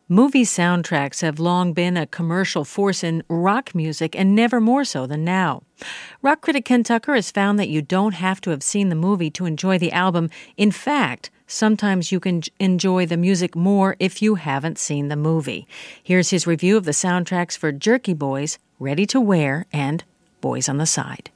Movie soundtracks have long been a commercial force in rock music and never more so than now. Rock critic Ken Tucker has found that you don't have to have seen the movie to enjoy the album. In fact, sometimes you can enjoy the music more if you haven't seen the movie. Here's his review of the soundtracks for Jerky Boys, Ready to Wear, and Boys on the Side.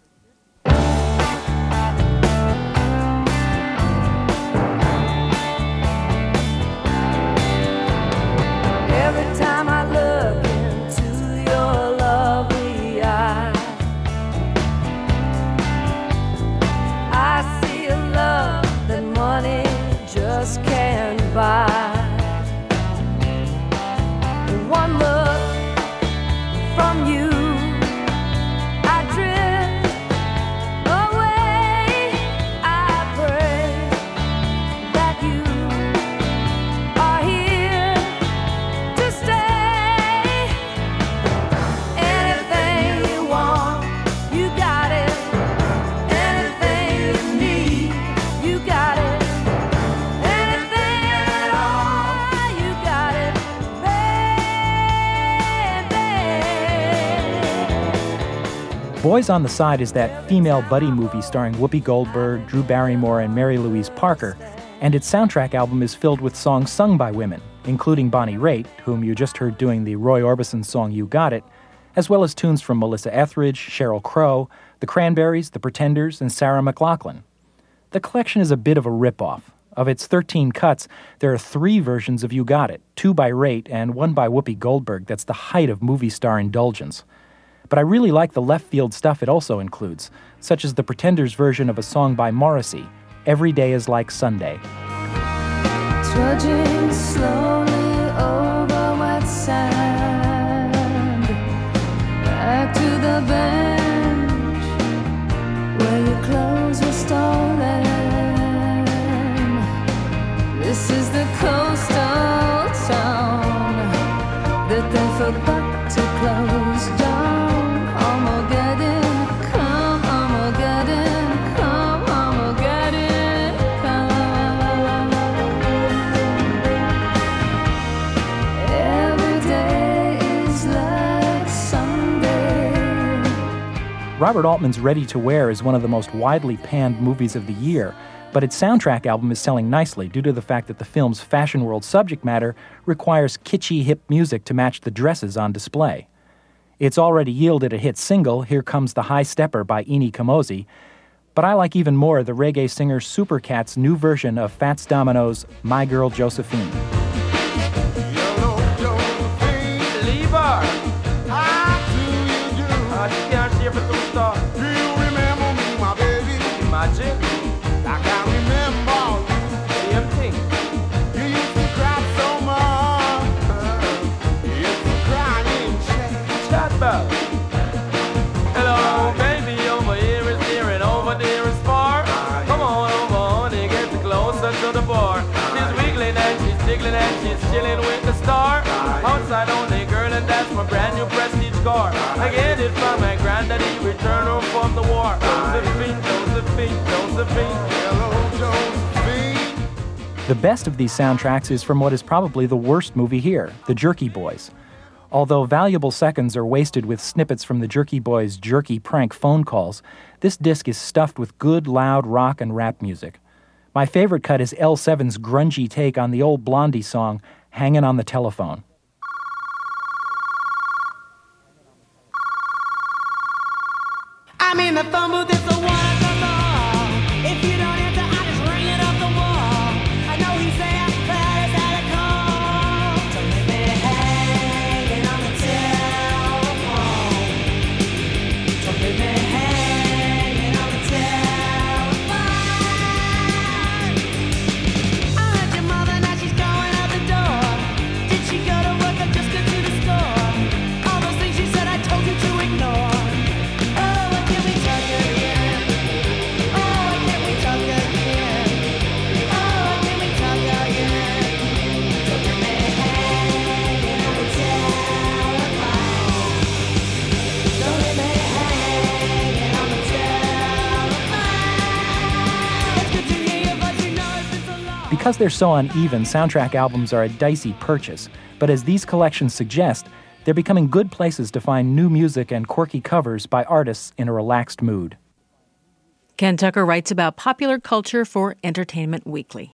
One look from you, I drift away. I pray that you are here to stay. Anything you want, you got it. Anything you need, you got it. Boys on the Side is that female buddy movie starring Whoopi Goldberg, Drew Barrymore, and Mary Louise Parker, and its soundtrack album is filled with songs sung by women, including Bonnie Raitt, whom you just heard doing the Roy Orbison song You Got It, as well as tunes from Melissa Etheridge, Sheryl Crow, The Cranberries, The Pretenders, and Sarah McLachlan. The collection is a bit of a ripoff. Of its 13 cuts, there are 3 versions of You Got It, 2 by Raitt and 1 by Whoopi Goldberg. That's the height of movie star indulgence. But I really like the left-field stuff it also includes, such as the Pretenders' version of a song by Morrissey, Every Day is Like Sunday. Trudging slowly over wet sand, back to the bench where your clothes were stolen. This is the coastal town that they forgot to close down. Robert Altman's Ready to Wear is one of the most widely panned movies of the year, but its soundtrack album is selling nicely due to the fact that the film's fashion world subject matter requires kitschy hip music to match the dresses on display. It's already yielded a hit single, Here Comes the High Stepper by Ini Kamoze, but I like even more the reggae singer Supercat's new version of Fats Domino's My Girl Josephine. Do you remember me, my baby? Magic. Like I remember you. Same thing. You used to cry so much. You used to cry in chat about. Hello, baby, over here is near and over there is far. Come on over, honey, get closer to the bar. She's wiggling and she's jiggling and she's chilling with the star. Outside only girl, and that's my brand new prestige car. I get it from my granddaddy, return home from the war. Josephine, Josephine, Josephine, hello, Josephine. The best of these soundtracks is from what is probably the worst movie here, The Jerky Boys. Although valuable seconds are wasted with snippets from the Jerky Boys' jerky prank phone calls, this disc is stuffed with good, loud rock and rap music. My favorite cut is L7's grungy take on the old Blondie song, Hangin' on the Telephone. I'm in the phone booth, it's the one at the mall. If you don't answer, I just ring it off the wall. I know he said Paris had a call. So leave me hanging on the telephone. So leave me hanging on the telephone. I heard your mother, now she's going out the door. Did she go to work or just go to the store? All those things she said I told you to ignore. Oh, what can we tell you? Because they're so uneven, soundtrack albums are a dicey purchase, but as these collections suggest, they're becoming good places to find new music and quirky covers by artists in a relaxed mood. Ken Tucker writes about popular culture for Entertainment Weekly.